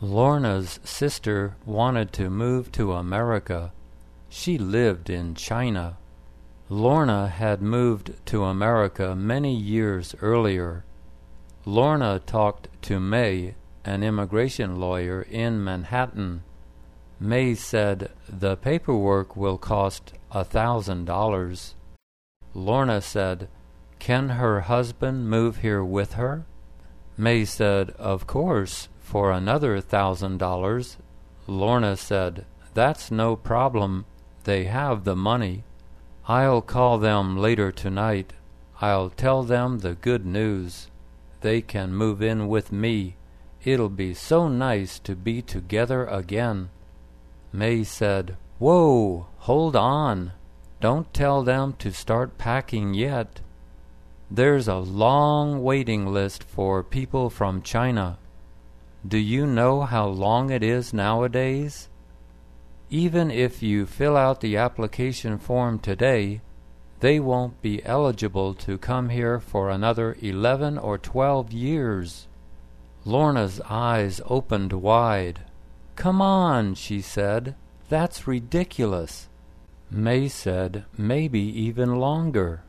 Lorna's sister wanted to move to America. She lived in China. Lorna had moved to America many years earlier. Lorna talked to May, an immigration lawyer in Manhattan. May said the paperwork will cost $1,000. Lorna said, "Can her husband move here with her?" May said, "Of course, for another $1,000. Lorna said, "That's no problem. They have the money. I'll call them later tonight. I'll tell them the good news. They can move in with me. It'll be so nice to be together again." May said, "Whoa, hold on. Don't tell them to start packing yet. There's a long waiting list for people from China. Do you know how long it is nowadays? Even if you fill out the application form today, they won't be eligible to come here for another 11 or 12 years. Lorna's eyes opened wide. "Come on," she said. "That's ridiculous." May said, "Maybe even longer."